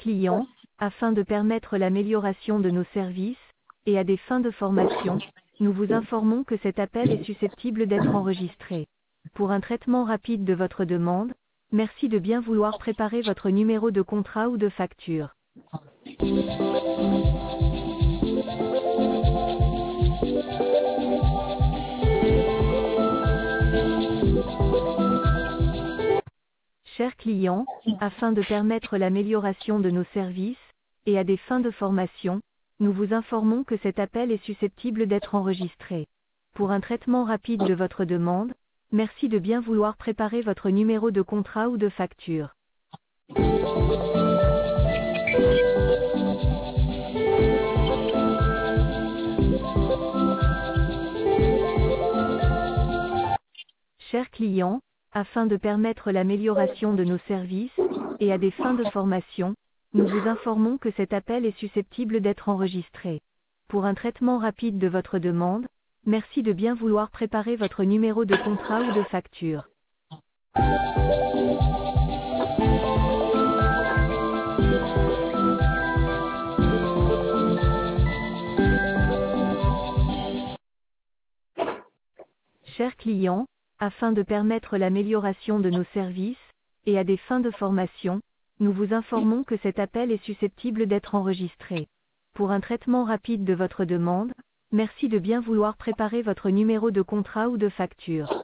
client, afin de permettre l'amélioration de nos services, et à des fins de formation, nous vous informons que cet appel est susceptible d'être enregistré. Pour un traitement rapide de votre demande, merci de bien vouloir préparer votre numéro de contrat ou de facture. Chers clients, afin de permettre l'amélioration de nos services, et à des fins de formation, nous vous informons que cet appel est susceptible d'être enregistré. Pour un traitement rapide de votre demande, merci de bien vouloir préparer votre numéro de contrat ou de facture. Chers clients, afin de permettre l'amélioration de nos services, et à des fins de formation, nous vous informons que cet appel est susceptible d'être enregistré. Pour un traitement rapide de votre demande, merci de bien vouloir préparer votre numéro de contrat ou de facture. Chers clients, afin de permettre l'amélioration de nos services, et à des fins de formation, nous vous informons que cet appel est susceptible d'être enregistré. Pour un traitement rapide de votre demande, merci de bien vouloir préparer votre numéro de contrat ou de facture.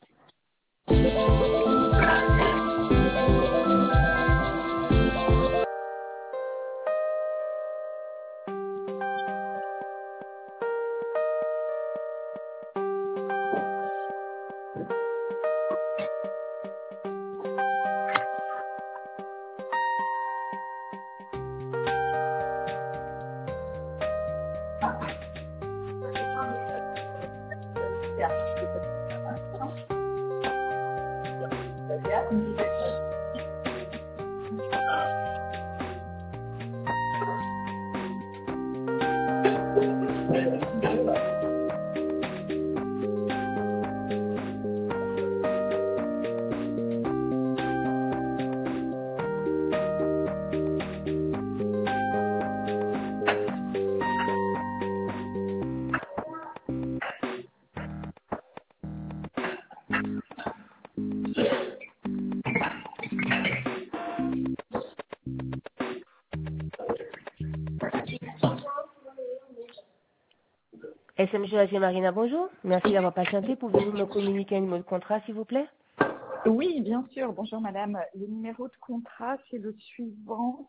SMG AG Marina, bonjour. Merci d'avoir patienté. Pouvez-vous me communiquer un numéro de contrat, s'il vous plaît? Oui, bien sûr. Bonjour madame. Le numéro de contrat, c'est le suivant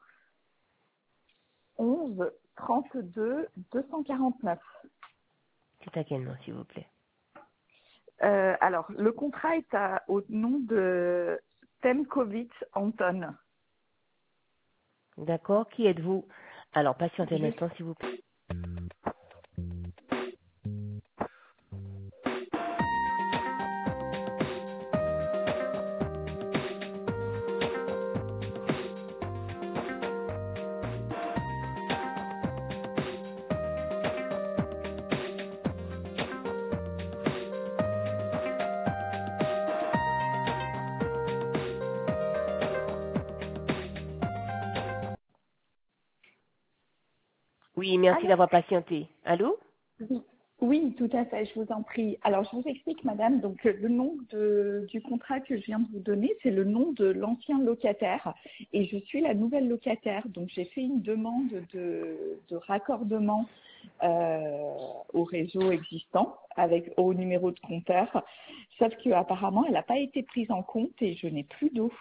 11 32 249. C'est à quel nom, s'il vous plaît? Alors, le contrat est au nom de Temkovic Anton. D'accord. Qui êtes-vous? Alors, patientez un instant, s'il vous plaît. Oui, merci d'avoir patienté. Allô? Oui. Oui, tout à fait, je vous en prie. Alors, je vous explique, madame, donc le nom du contrat que je viens de vous donner, c'est le nom de l'ancien locataire et je suis la nouvelle locataire. Donc, j'ai fait une demande de raccordement au réseau existant au numéro de compteur, sauf qu'apparemment, elle n'a pas été prise en compte et je n'ai plus d'eau.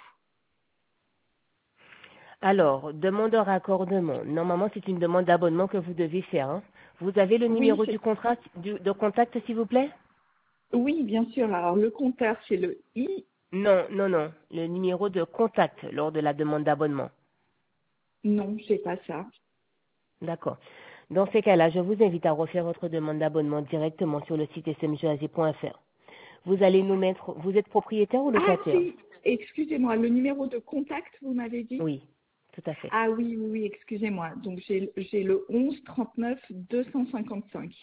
Alors, demande de raccordement. Normalement, c'est une demande d'abonnement que vous devez faire. Hein. Vous avez le numéro du contrat de contact, s'il vous plaît? Oui, bien sûr. Alors, le compteur, c'est le I. Non. Le numéro de contact lors de la demande d'abonnement. Non, c'est pas ça. D'accord. Dans ces cas-là, je vous invite à refaire votre demande d'abonnement directement sur le site smgaz.fr. Vous allez nous mettre... Vous êtes propriétaire ou locataire? Ah si, excusez-moi, le numéro de contact, vous m'avez dit? Oui, tout à fait. Ah oui, excusez-moi. Donc, j'ai le 11 39 255.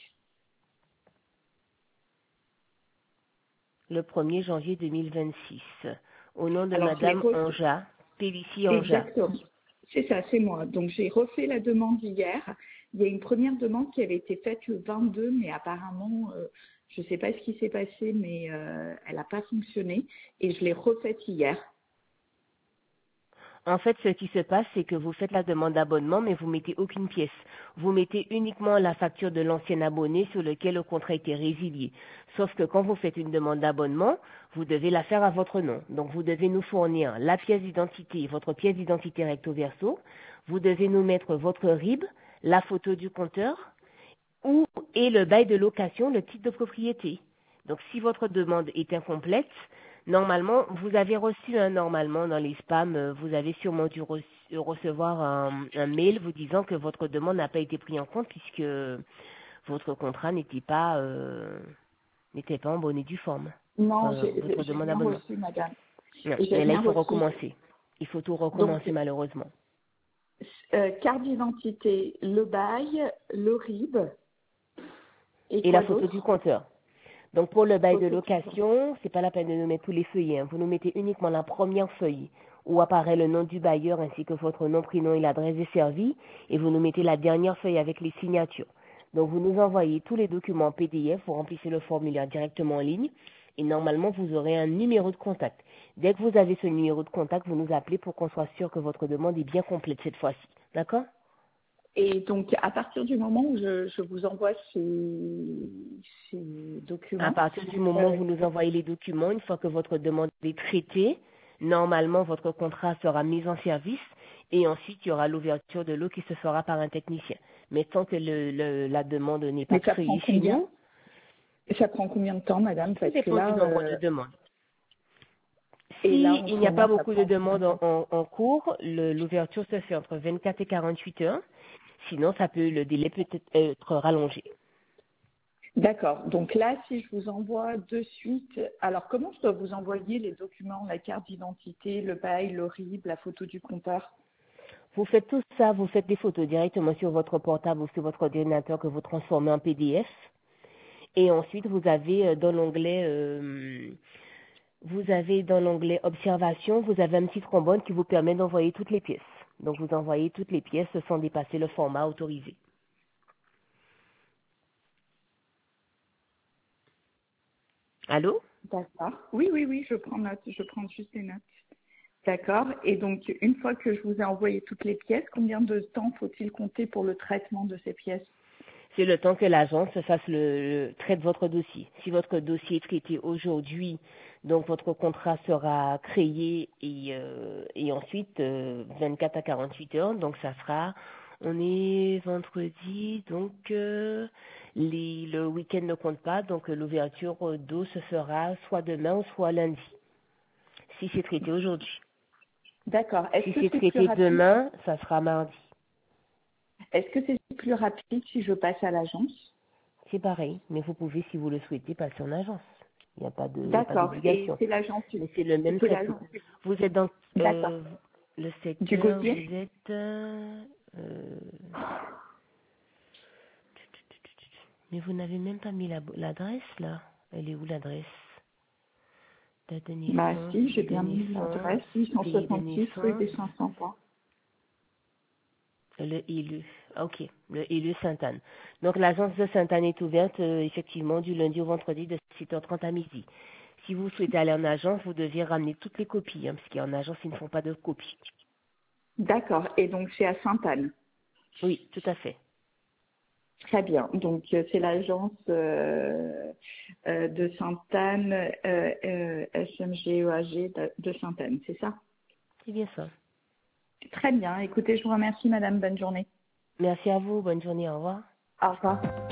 Le 1er janvier 2026. Au nom de Alors, Madame Anja, Pélissier Anja. Exactement. C'est ça, c'est moi. Donc j'ai refait la demande hier. Il y a une première demande qui avait été faite le 22, mais apparemment, je ne sais pas ce qui s'est passé, mais elle n'a pas fonctionné. Et je l'ai refaite hier. En fait, ce qui se passe, c'est que vous faites la demande d'abonnement, mais vous mettez aucune pièce. Vous mettez uniquement la facture de l'ancien abonné sur lequel le contrat a été résilié. Sauf que quand vous faites une demande d'abonnement, vous devez la faire à votre nom. Donc, vous devez nous fournir la pièce d'identité, votre pièce d'identité recto verso. Vous devez nous mettre votre RIB, la photo du compteur, et le bail de location, le titre de propriété. Donc, si votre demande est incomplète, normalement, vous avez reçu normalement dans les spams, vous avez sûrement dû recevoir un mail vous disant que votre demande n'a pas été prise en compte puisque votre contrat n'était pas en bonne et due forme. Non, Votre j'ai demande rien d'abonnement. reçu, madame. Non, J'ai mais là, il rien faut reçu. recommencer. Il faut tout recommencer Donc, malheureusement. carte d'identité, le bail, le RIB et Et la quoi photo d'autre? du compteur. Donc pour le bail de Photo du compteur. location, c'est pas la peine de nous mettre tous les feuillets. Vous nous mettez uniquement la première feuille où apparaît le nom du bailleur ainsi que votre nom, prénom et l'adresse des services, et vous nous mettez la dernière feuille avec les signatures. Donc vous nous envoyez tous les documents en PDF, vous remplissez le formulaire directement en ligne, et normalement vous aurez un numéro de contact. Dès que vous avez ce numéro de contact, vous nous appelez pour qu'on soit sûr que votre demande est bien complète cette fois-ci. D'accord? Et donc, à partir du moment où je vous envoie ces À documents, partir du moment où vous nous envoyez les documents, une fois que votre demande est traitée, normalement votre contrat sera mis en service et ensuite il y aura l'ouverture de l'eau qui se fera par un technicien. Mais tant que la demande n'est pas mais ça prend créée chez combien? nous, Ça prend combien de temps, madame? tout Parce que dépend du là, nombre de demandes. et là, en Il ce n'y a pas moment, ça beaucoup de prend combien demandes de temps? en cours, l'ouverture se fait entre 24 et 48 heures. Sinon, le délai peut être rallongé. D'accord. Donc là, si je vous envoie de suite, alors comment je dois vous envoyer les documents, la carte d'identité, le bail, le RIB, la photo du compteur? Vous faites tout ça, vous faites des photos directement sur votre portable ou sur votre ordinateur que vous transformez en PDF. Et ensuite, vous avez dans l'onglet observation, vous avez un petit trombone qui vous permet d'envoyer toutes les pièces. Donc, vous envoyez toutes les pièces sans dépasser le format autorisé. Allô? D'accord. Oui, oui, oui, je prends note, je prends juste des notes. D'accord. Et donc, une fois que je vous ai envoyé toutes les pièces, combien de temps faut-il compter pour le traitement de ces pièces? C'est le temps que l'agence fasse traite votre dossier. Si votre dossier est traité aujourd'hui, donc votre contrat sera créé et ensuite 24 à 48 heures, donc ça sera, on est vendredi, donc le week-end ne compte pas, donc l'ouverture d'eau se fera soit demain ou soit lundi, si c'est traité aujourd'hui. D'accord. Est-ce Si que c'est c'est plus traité rapide? demain, ça sera mardi. Est-ce que c'est plus rapide si je passe à l'agence? C'est pareil, mais vous pouvez, si vous le souhaitez, passer en agence. Il n'y a pas D'accord. Et d'obligation. c'est l'agence, Mais c'est le même c'est traitement. l'agence. Vous êtes dans D'accord. le Du secteur, Gauthier? vous êtes... mais vous n'avez même pas mis l'adresse, là. Elle est où, l'adresse? Date de Bah naissance, si, j'ai pays de bien mis naissance, l'adresse, pays de 866 rue naissance, des 500 pas. le ILU. Ah, ok, le ILU Sainte-Anne. Donc l'agence de Sainte-Anne est ouverte effectivement du lundi au vendredi de 7h30 à midi. Si vous souhaitez aller en agence, vous devez ramener toutes les copies, parce qu'en agence, ils ne font pas de copies. D'accord. Et donc c'est à Sainte-Anne. Oui, tout à fait. Très bien. Donc c'est l'agence de Sainte-Anne, SMGEAG de Sainte-Anne, c'est ça? C'est bien ça. Très bien. Écoutez, je vous remercie, madame. Bonne journée. Merci à vous, bonne journée, au revoir. Au revoir.